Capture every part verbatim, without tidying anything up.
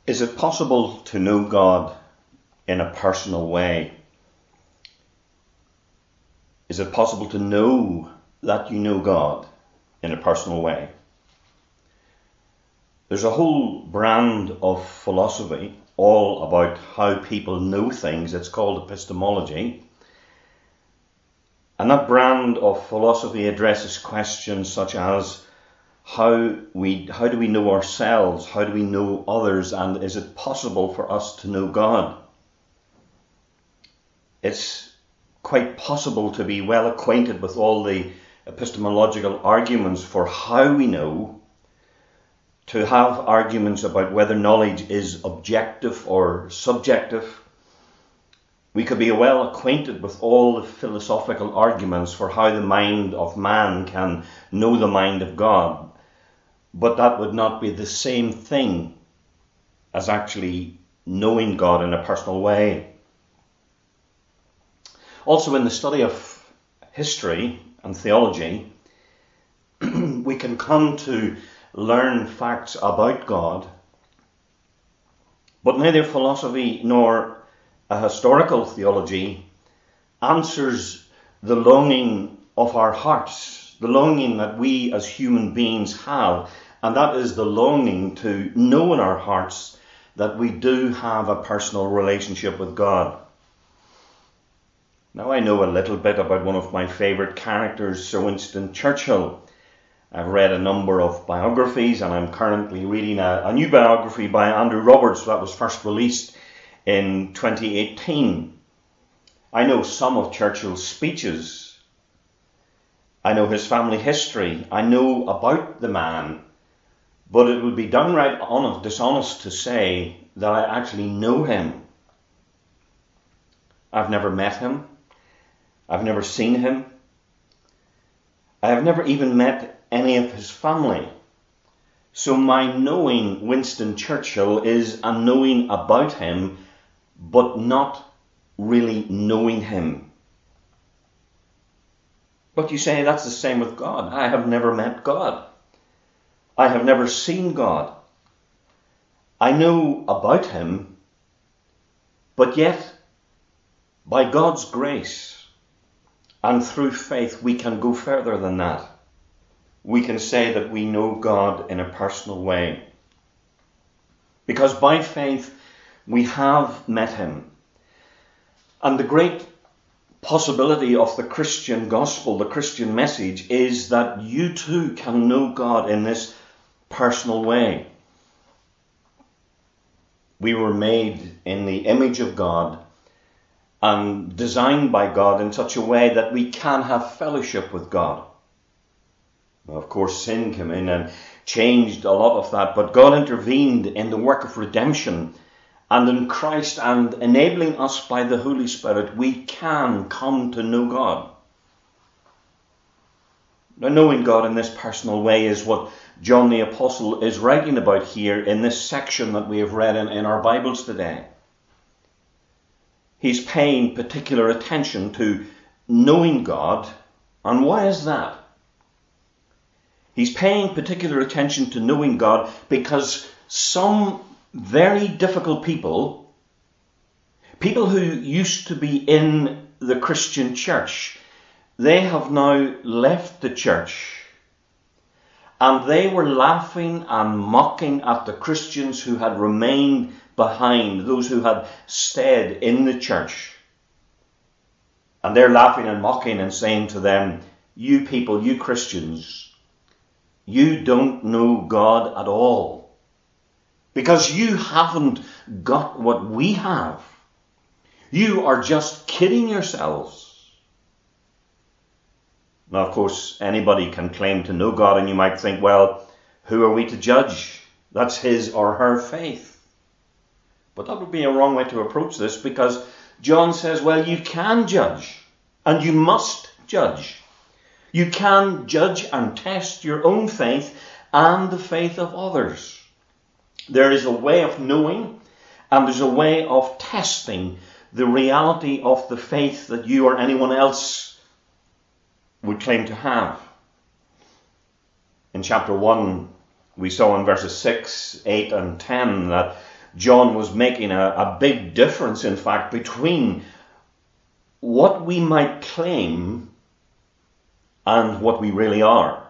Is it possible to know God in a personal way? Is it possible to know that you know God in a personal way? There's a whole brand of philosophy all about how people know things. It's called epistemology. And that brand of philosophy addresses questions such as how we how do we know ourselves, how do we know others, and is it possible for us to know God? It's quite possible to be well acquainted with all the epistemological arguments for how we know, to have arguments about whether knowledge is objective or subjective. We could be well acquainted with all the philosophical arguments for how the mind of man can know the mind of God, but that would not be the same thing as actually knowing God in a personal way. Also, in the study of history and theology, we can come to learn facts about God, but neither philosophy nor a historical theology answers the longing of our hearts, the longing that we as human beings have, and that is the longing to know in our hearts that we do have a personal relationship with God. Now, I know a little bit about one of my favourite characters, Sir Winston Churchill. I've read a number of biographies, and I'm currently reading a, a new biography by Andrew Roberts that was first released in twenty eighteen. I know some of Churchill's speeches. I know his family history. I know about the man. But it would be downright honest, dishonest to say that I actually know him. I've never met him. I've never seen him. I have never even met any of his family. So my knowing Winston Churchill is a knowing about him, but not really knowing him. But you say that's the same with God. I have never met God. I have never seen God. I know about him, but yet, by God's grace and through faith, we can go further than that. We can say that we know God in a personal way. Because by faith, we have met him. And the great possibility of the Christian gospel, the Christian message, is that you too can know God in this personal way. We were made in the image of God and designed by God in such a way that we can have fellowship with God. Now, of course, sin came in and changed a lot of that, but God intervened in the work of redemption, and in Christ, and enabling us by the Holy Spirit, we can come to know God. Now, knowing God in this personal way is what John the Apostle is writing about here in this section that we have read in, in our Bibles today. He's paying particular attention to knowing God. And why is that? He's paying particular attention to knowing God because some very difficult people, people who used to be in the Christian church, they have now left the church. And they were laughing and mocking at the Christians who had remained behind, those who had stayed in the church. And they're laughing and mocking and saying to them, you people, you Christians, you don't know God at all. Because you haven't got what we have. You are just kidding yourselves. Now, of course, anybody can claim to know God, and you might think, well, who are we to judge? That's his or her faith. But that would be a wrong way to approach this, because John says, well, you can judge, and you must judge. You can judge and test your own faith and the faith of others. There is a way of knowing, and there's a way of testing the reality of the faith that you or anyone else would claim to have. In chapter one, we saw in verses six, eight and ten that John was making a, a big difference, in fact, between what we might claim and what we really are.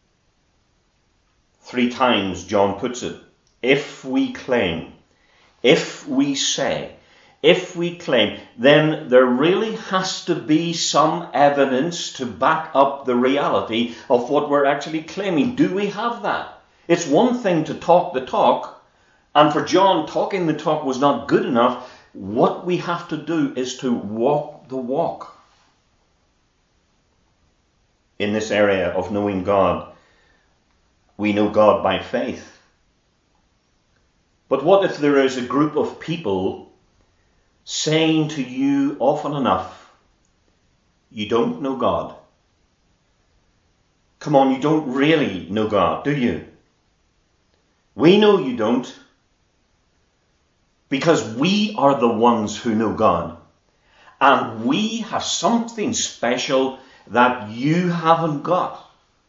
Three times John puts it. If we claim, if we say, if we claim, then there really has to be some evidence to back up the reality of what we're actually claiming. Do we have that? It's one thing to talk the talk, and for John, talking the talk was not good enough. What we have to do is to walk the walk. In this area of knowing God, we know God by faith. But what if there is a group of people saying to you often enough, you don't know God? Come on, you don't really know God, do you? We know you don't, because we are the ones who know God. And we have something special that you haven't got.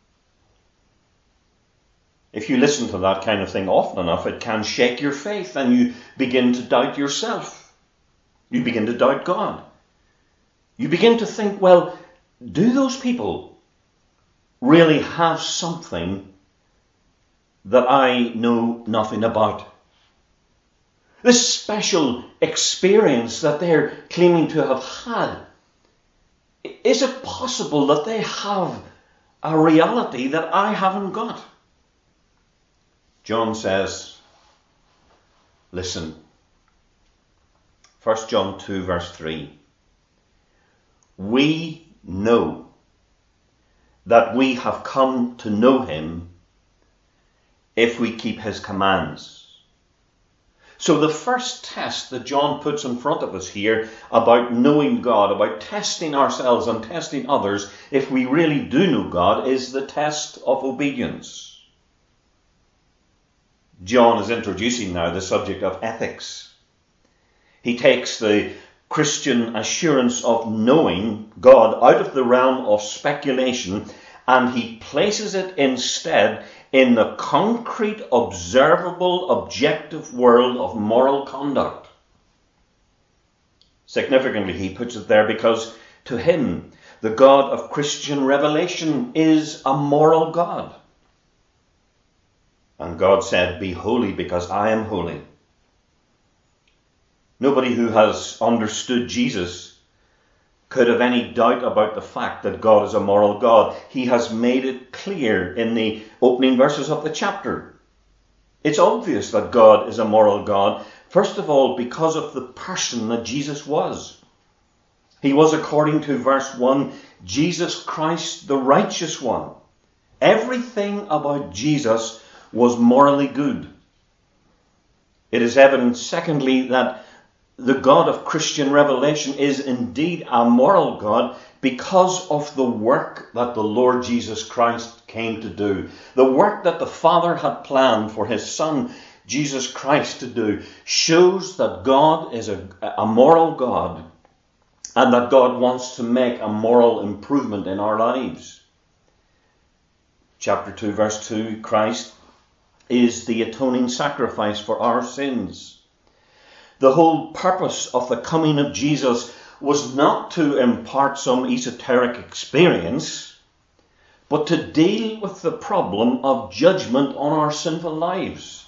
If you listen to that kind of thing often enough, it can shake your faith and you begin to doubt yourself. You begin to doubt God. You begin to think, well, do those people really have something that I know nothing about? This special experience that they're claiming to have had, is it possible that they have a reality that I haven't got? John says, listen, First John two verse three, we know that we have come to know him if we keep his commands. So the first test that John puts in front of us here about knowing God, about testing ourselves and testing others, if we really do know God, is the test of obedience. John is introducing now the subject of ethics. He takes the Christian assurance of knowing God out of the realm of speculation, and he places it instead in the concrete, observable, objective world of moral conduct. Significantly, he puts it there because to him, the God of Christian revelation is a moral God. And God said, be holy because I am holy. Nobody who has understood Jesus could have any doubt about the fact that God is a moral God. He has made it clear in the opening verses of the chapter. It's obvious that God is a moral God, first of all, because of the person that Jesus was. He was, according to verse one, Jesus Christ, the righteous one. Everything about Jesus was morally good. It is evident, secondly, that the God of Christian revelation is indeed a moral God because of the work that the Lord Jesus Christ came to do. The work that the Father had planned for his Son, Jesus Christ, to do shows that God is a, a moral God and that God wants to make a moral improvement in our lives. Chapter two, verse two, Christ is the atoning sacrifice for our sins. The whole purpose of the coming of Jesus was not to impart some esoteric experience, but to deal with the problem of judgment on our sinful lives.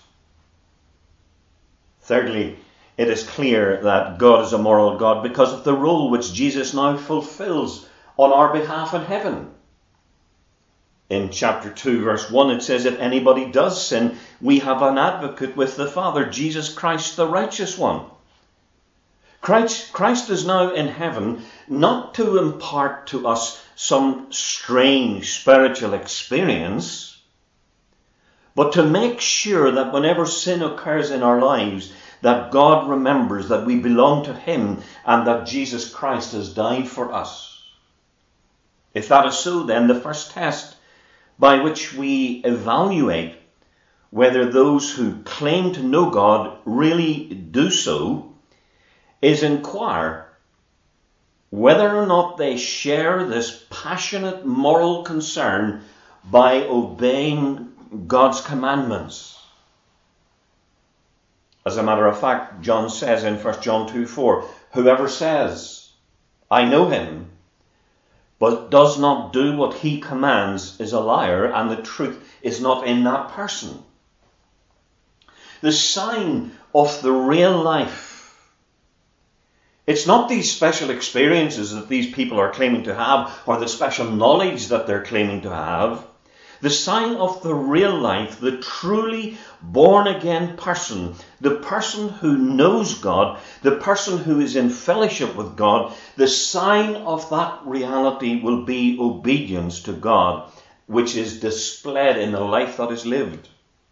Thirdly, it is clear that God is a moral God because of the role which Jesus now fulfills on our behalf in heaven. In chapter two, verse one, it says, if anybody does sin, we have an advocate with the Father, Jesus Christ, the righteous one. Christ, Christ is now in heaven, not to impart to us some strange spiritual experience, but to make sure that whenever sin occurs in our lives, that God remembers that we belong to him and that Jesus Christ has died for us. If that is so, then the first test by which we evaluate whether those who claim to know God really do so is inquire whether or not they share this passionate moral concern by obeying God's commandments. As a matter of fact, John says in First John two four, whoever says, I know him, but does not do what he commands is a liar, and the truth is not in that person. The sign of the real life, it's not these special experiences that these people are claiming to have, or the special knowledge that they're claiming to have. The sign of the real life, the truly born-again person, the person who knows God, the person who is in fellowship with God, the sign of that reality will be obedience to God, which is displayed in the life that is lived.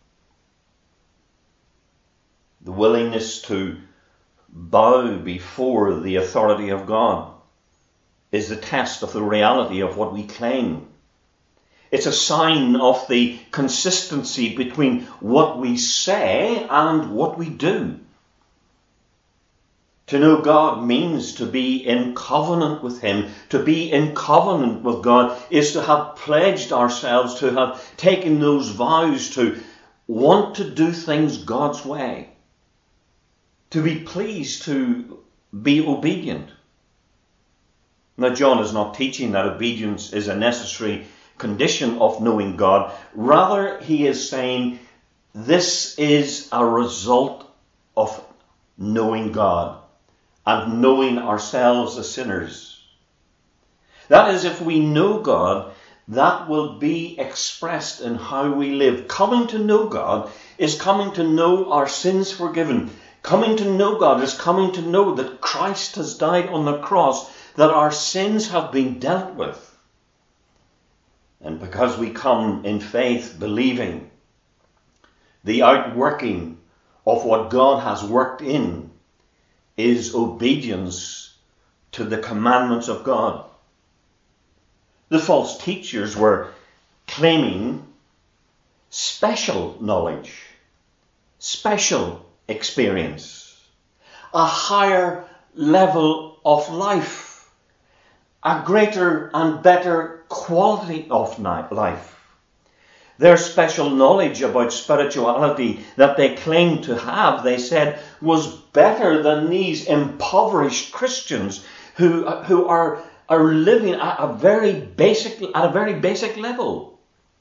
The willingness to bow before the authority of God is the test of the reality of what we claim. It's a sign of the consistency between what we say and what we do. To know God means to be in covenant with him. To be in covenant with God is to have pledged ourselves, to have taken those vows to want to do things God's way. To be pleased to be obedient. Now, John is not teaching that obedience is a necessary condition of knowing God. Rather, he is saying this is a result of knowing God and knowing ourselves as sinners. That is, if we know God, that will be expressed in how we live. Coming to know God is coming to know our sins forgiven. Coming to know God is coming to know that Christ has died on the cross, that our sins have been dealt with. And because we come in faith, believing, the outworking of what God has worked in is obedience to the commandments of God. The false teachers were claiming special knowledge, special experience, a higher level of life, a greater and better quality of life. Their special knowledge about spirituality that they claimed to have, they said, was better than these impoverished Christians who, who are, are living at a very basic, at a very basic level.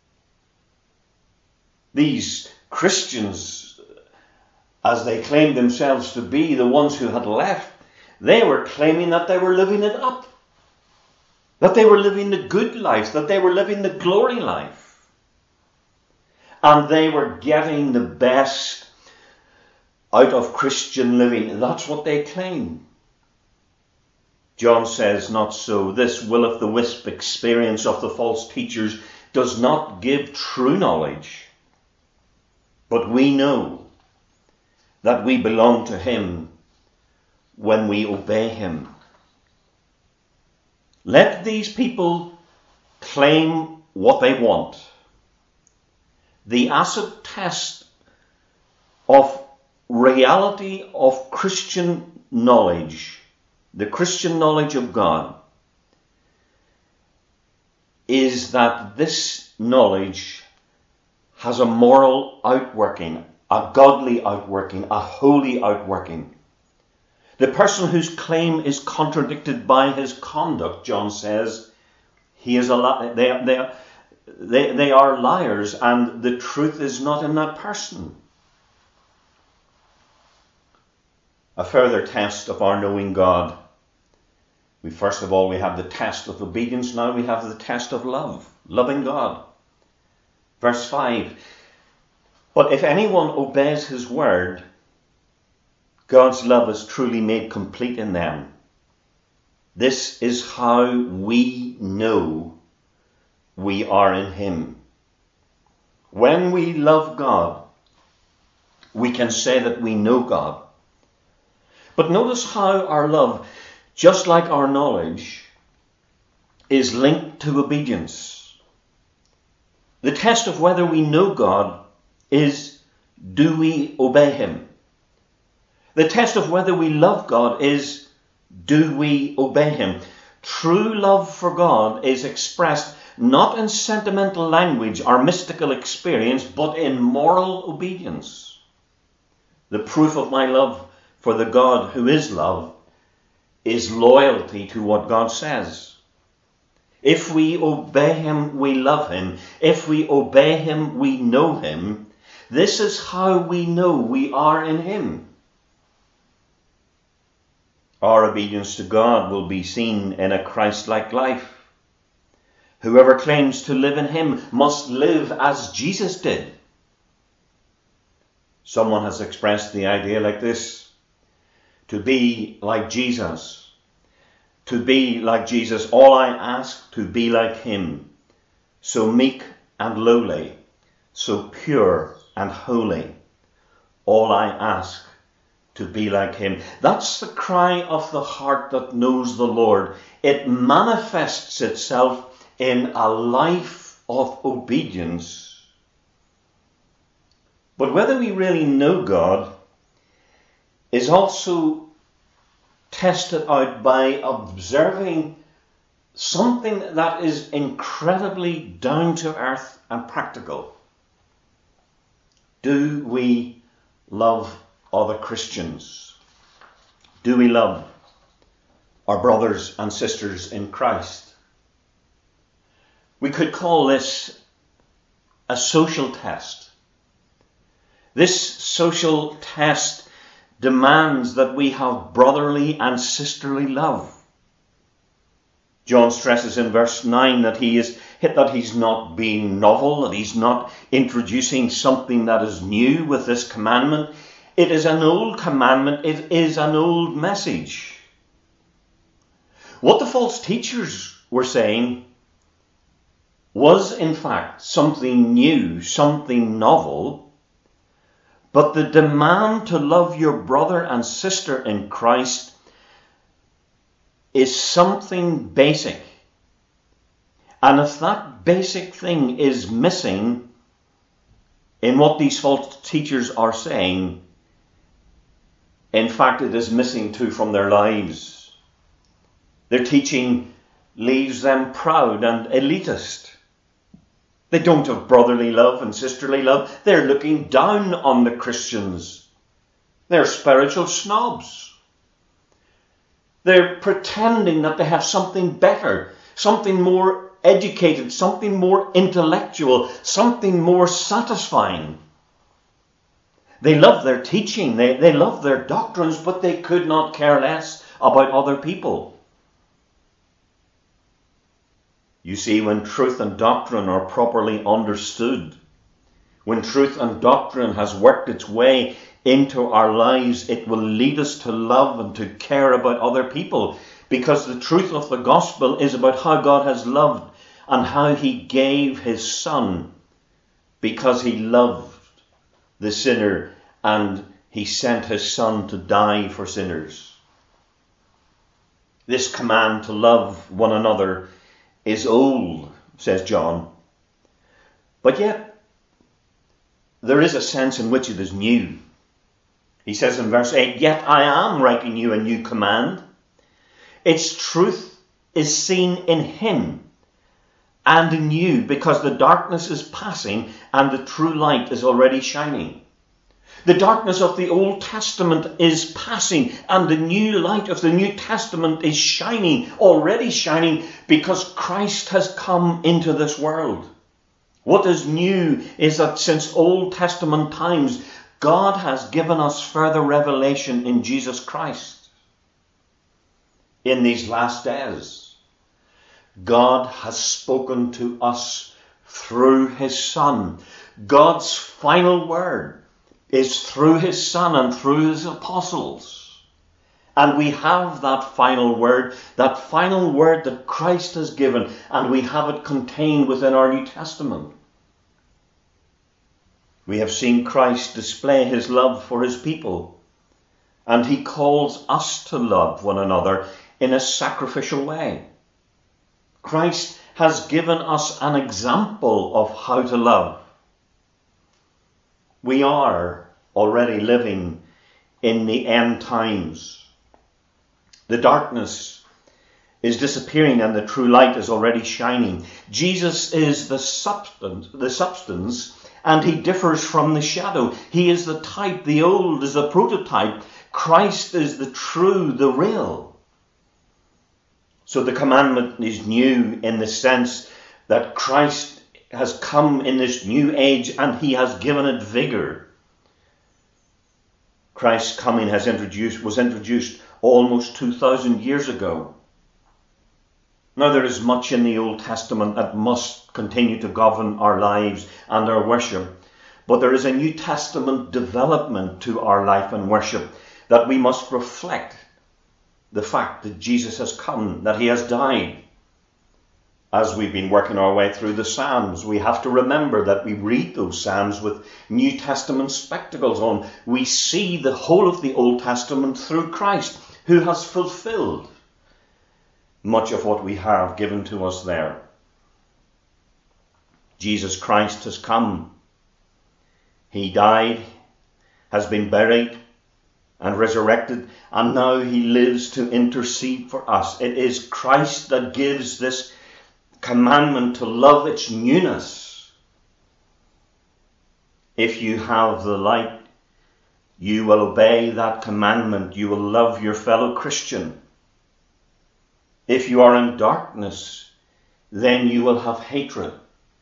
These Christians, as they claimed themselves to be, the ones who had left, they were claiming that they were living it up. That they were living the good life, that they were living the glory life. And they were getting the best out of Christian living. That's what they claim. John says, not so. This will-o'-the-wisp experience of the false teachers does not give true knowledge. But we know that we belong to him when we obey him. Let these people claim what they want. The acid test of reality of Christian knowledge, the Christian knowledge of God, is that this knowledge has a moral outworking, a godly outworking, a holy outworking. The person whose claim is contradicted by his conduct, John says, he is a li- they, they, they, they are liars, and the truth is not in that person. A further test of our knowing God. We first of all, we have the test of obedience. Now we have the test of love, loving God. Verse five. But if anyone obeys his word, God's love is truly made complete in them. This is how we know we are in him. When we love God, we can say that we know God. But notice how our love, just like our knowledge, is linked to obedience. The test of whether we know God is, do we obey him? The test of whether we love God is, do we obey him? True love for God is expressed not in sentimental language or mystical experience, but in moral obedience. The proof of my love for the God who is love is loyalty to what God says. If we obey him, we love him. If we obey him, we know him. This is how we know we are in him. Our obedience to God will be seen in a Christ-like life. Whoever claims to live in him must live as Jesus did. Someone has expressed the idea like this: to be like Jesus. To be like Jesus, all I ask, to be like him, so meek and lowly, so pure and holy. All I ask, to be like him. That's the cry of the heart that knows the Lord. It manifests itself in a life of obedience. But whether we really know God is also tested out by observing something that is incredibly down to earth and practical. Do we love other Christians? Do we love our brothers and sisters in Christ? We could call this a social test. This social test demands that we have brotherly and sisterly love. John stresses in verse nine that he is that he's not being novel, that he's not introducing something that is new with this commandment. It is an old commandment. It is an old message. What the false teachers were saying was in fact something new, something novel. But the demand to love your brother and sister in Christ is something basic. And if that basic thing is missing in what these false teachers are saying, in fact it is missing too from their lives. Their teaching leaves them proud and elitist. They don't have brotherly love and sisterly love. They're looking down on the Christians. They're spiritual snobs. They're pretending that they have something better, something more educated, something more intellectual, something more satisfying. They love their teaching, they, they love their doctrines, but they could not care less about other people. You see, when truth and doctrine are properly understood, when truth and doctrine has worked its way into our lives, it will lead us to love and to care about other people, because the truth of the gospel is about how God has loved and how he gave his Son, because he loved the sinner and he sent his Son to die for sinners. This command to love one another is old, says John, but yet there is a sense in which it is new. He says in verse eight, yet I am writing you a new command. Its truth is seen in him and in you, because the darkness is passing and the true light is already shining. The darkness of the Old Testament is passing and the new light of the New Testament is shining, already shining, because Christ has come into this world. What is new is that since Old Testament times, God has given us further revelation in Jesus Christ. In these last days, God has spoken to us through his Son. God's final word is through his Son and through his apostles. And we have that final word, that final word that Christ has given, and we have it contained within our New Testament. We have seen Christ display his love for his people, and he calls us to love one another in a sacrificial way. Christ has given us an example of how to love. We are already living in the end times. The darkness is disappearing and the true light is already shining. Jesus is the substance, the substance and he differs from the shadow. He is the type. The old is the prototype. Christ is the true, the real. So the commandment is new in the sense that Christ has come in this new age and he has given it vigor. Christ's coming has introduced, was introduced almost two thousand years ago. Now there is much in the Old Testament that must continue to govern our lives and our worship. But there is a New Testament development to our life and worship that we must reflect the fact that Jesus has come, that he has died. As we've been working our way through the Psalms, we have to remember that we read those Psalms with New Testament spectacles on. We see the whole of the Old Testament through Christ, who has fulfilled much of what we have given to us there. Jesus Christ has come. He died, has been buried, and resurrected, and now he lives to intercede for us. It is Christ that gives this commandment to love its newness. If you have the light, you will obey that commandment. You will love your fellow Christian. If you are in darkness, then you will have hatred.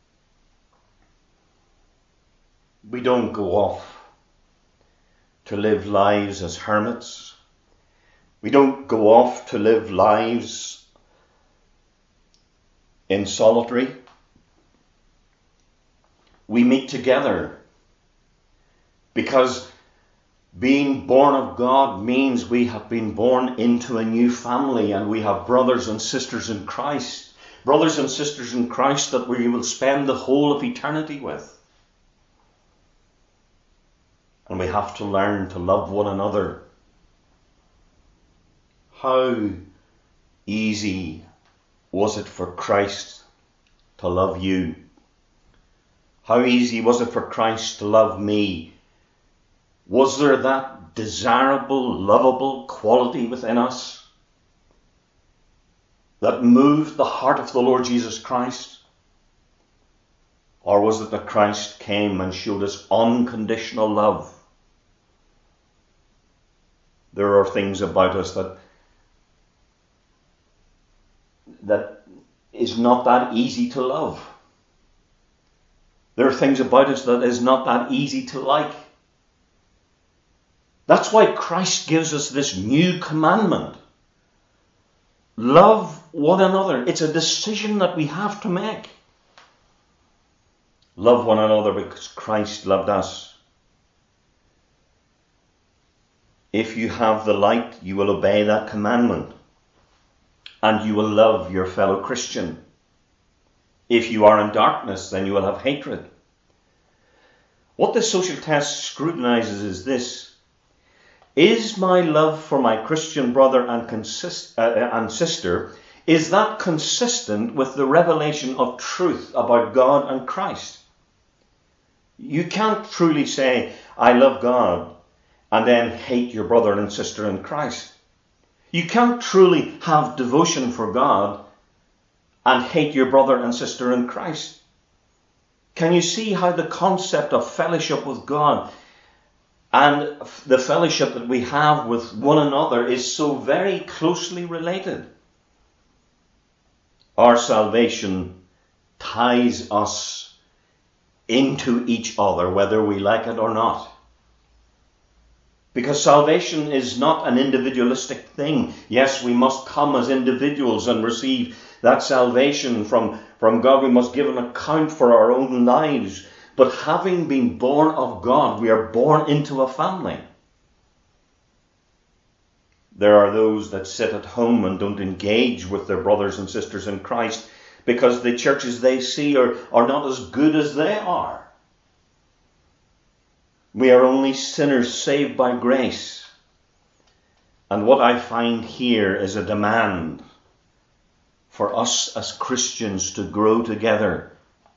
We don't go off to live lives as hermits. We don't go off to live lives in solitary. We meet together because being born of God means we have been born into a new family, and we have brothers and sisters in Christ. Brothers and sisters in Christ that we will spend the whole of eternity with. And we have to learn to love one another. How easy was it for Christ to love you? How easy was it for Christ to love me? Was there that desirable, lovable quality within us that moved the heart of the Lord Jesus Christ? Or was it that Christ came and showed us unconditional love? There are things about us that that is not that easy to love. There are things about us that is not that easy to like. That's why Christ gives us this new commandment. Love one another. It's a decision that we have to make. Love one another because Christ loved us. If you have the light, you will obey that commandment, and you will love your fellow Christian. If you are in darkness, then you will have hatred. What this social test scrutinizes is this: is my love for my Christian brother and, consist, uh, and sister, is that consistent with the revelation of truth about God and Christ? You can't truly say, I love God, and then hate your brother and sister in Christ. You can't truly have devotion for God and hate your brother and sister in Christ. Can you see how the concept of fellowship with God and the fellowship that we have with one another is so very closely related? Our salvation ties us into each other, whether we like it or not. Because salvation is not an individualistic thing. Yes, we must come as individuals and receive that salvation from, from God. We must give an account for our own lives. But having been born of God, we are born into a family. There are those that sit at home and don't engage with their brothers and sisters in Christ because the churches they see are, are not as good as they are. We are only sinners saved by grace. And what I find here is a demand for us as Christians to grow together.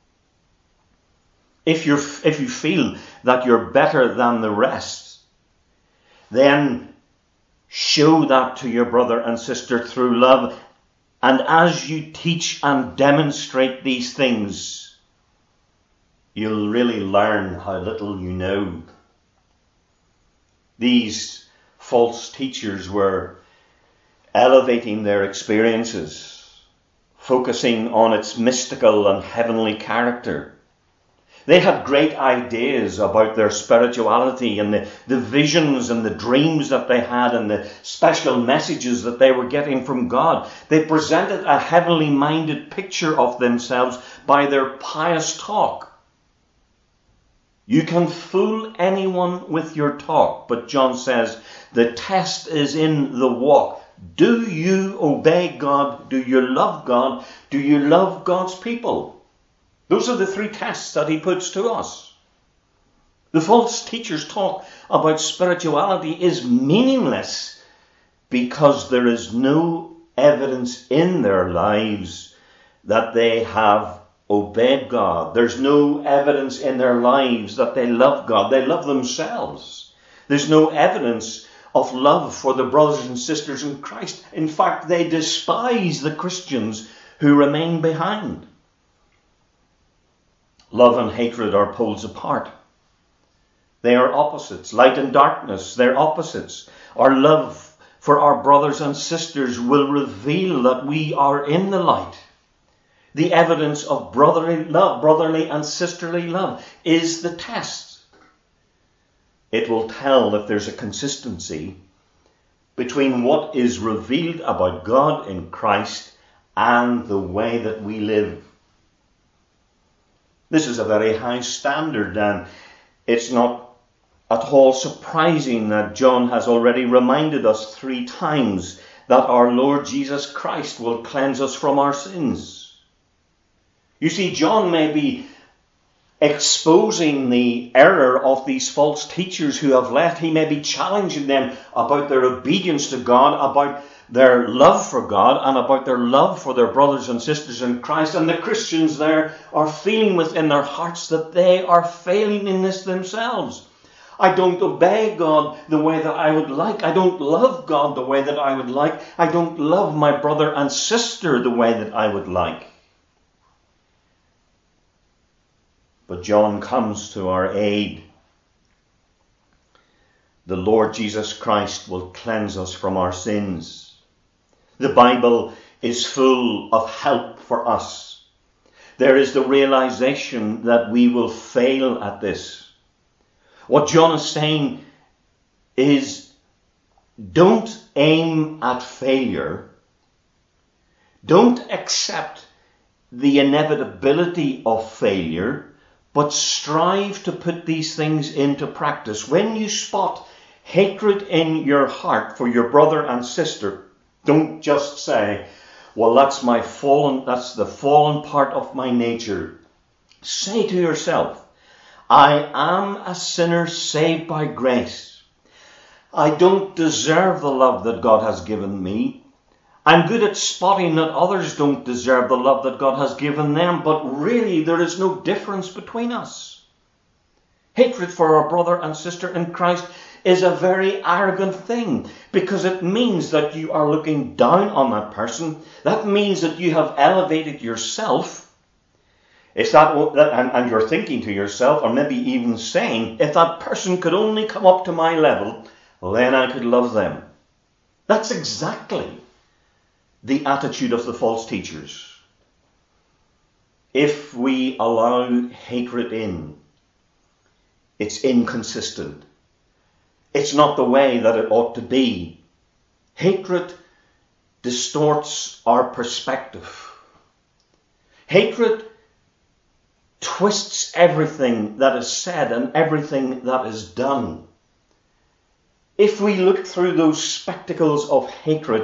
If you're, if you feel that you're better than the rest, then show that to your brother and sister through love. And as you teach and demonstrate these things, you'll really learn how little you know. These false teachers were elevating their experiences, focusing on its mystical and heavenly character. They had great ideas about their spirituality and the, the visions and the dreams that they had and the special messages that they were getting from God. They presented a heavenly minded picture of themselves by their pious talk. You can fool anyone with your talk, but John says the test is in the walk. Do you obey God? Do you love God? Do you love God's people? Those are the three tests that he puts to us. The false teachers' talk about spirituality is meaningless because there is no evidence in their lives that they have obeyed God. There's no evidence in their lives that they love God. They love themselves. There's no evidence of love for the brothers and sisters in Christ. In fact, they despise the Christians who remain behind. Love and hatred are poles apart. They are opposites. Light and darkness, they're opposites. Our love for our brothers and sisters will reveal that we are in the light. The evidence of brotherly love, brotherly and sisterly love is the test. It will tell if there's a consistency between what is revealed about God in Christ and the way that we live. This is a very high standard, and it's not at all surprising that John has already reminded us three times that our Lord Jesus Christ will cleanse us from our sins. You see, John may be exposing the error of these false teachers who have left. He may be challenging them about their obedience to God, about their love for God, and about their love for their brothers and sisters in Christ. And the Christians there are feeling within their hearts that they are failing in this themselves. I don't obey God the way that I would like. I don't love God the way that I would like. I don't love my brother and sister the way that I would like. But John comes to our aid. The Lord Jesus Christ will cleanse us from our sins. The Bible is full of help for us. There is the realization that we will fail at this. What John is saying is, don't aim at failure. Don't accept the inevitability of failure, but strive to put these things into practice. When you spot hatred in your heart for your brother and sister, don't just say, well, that's my fallen, that's the fallen part of my nature. Say to yourself, I am a sinner saved by grace. I don't deserve the love that God has given me. I'm good at spotting that others don't deserve the love that God has given them, but really there is no difference between us. Hatred for our brother and sister in Christ is a very arrogant thing, because it means that you are looking down on that person. That means that you have elevated yourself. If that, and, and you're thinking to yourself, or maybe even saying, if that person could only come up to my level, then I could love them. That's exactly the attitude of the false teachers. If we allow hatred in, it's inconsistent. It's not the way that it ought to be. Hatred distorts our perspective. Hatred twists everything that is said and everything that is done. If we look through those spectacles of hatred,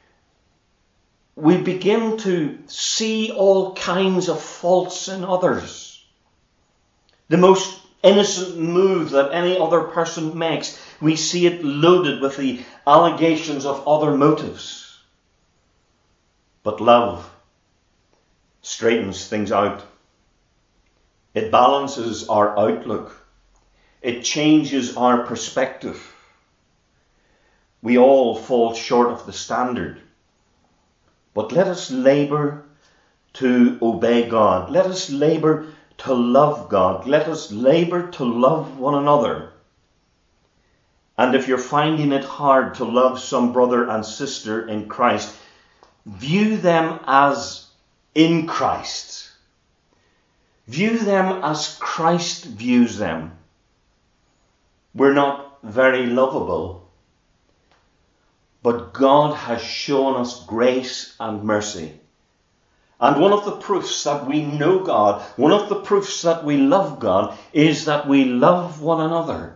we begin to see all kinds of faults in others. The most innocent move that any other person makes, we see it loaded with the allegations of other motives. But love straightens things out. It balances our outlook. It changes our perspective. We all fall short of the standard. But let us labour to obey God. Let us labour to love God. Let us labour to love one another. And if you're finding it hard to love some brother and sister in Christ, view them as in Christ. View them as Christ views them. We're not very lovable, but God has shown us grace and mercy. And one of the proofs that we know God, one of the proofs that we love God, is that we love one another.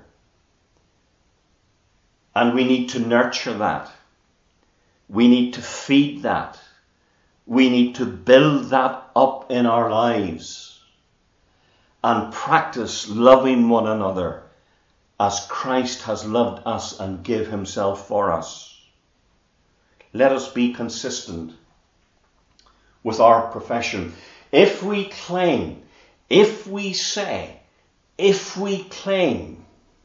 And we need to nurture that. We need to feed that. We need to build that up in our lives and practice loving one another as Christ has loved us and give himself for us. Let us be consistent with our profession. If we claim, if we say, if we claim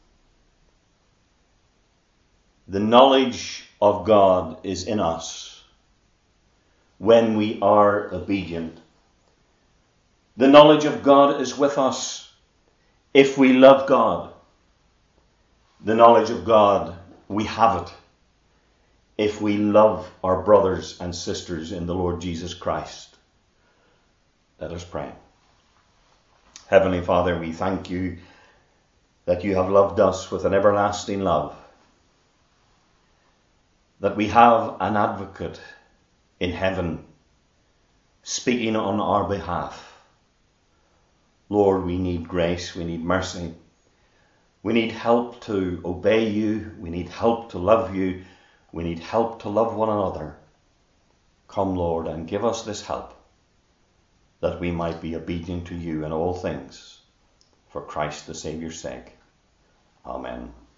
the knowledge of God is in us when we are obedient. The knowledge of God is with us if we love God. The knowledge of God, we have it if we love our brothers and sisters in the Lord Jesus Christ. Let us pray. Heavenly Father, we thank you that you have loved us with an everlasting love, that we have an advocate in heaven speaking on our behalf. Lord, we need grace, we need mercy. We need help to obey you. We need help to love you. We need help to love one another. Come, Lord, and give us this help, that we might be obedient to you in all things, for Christ the Saviour's sake. Amen.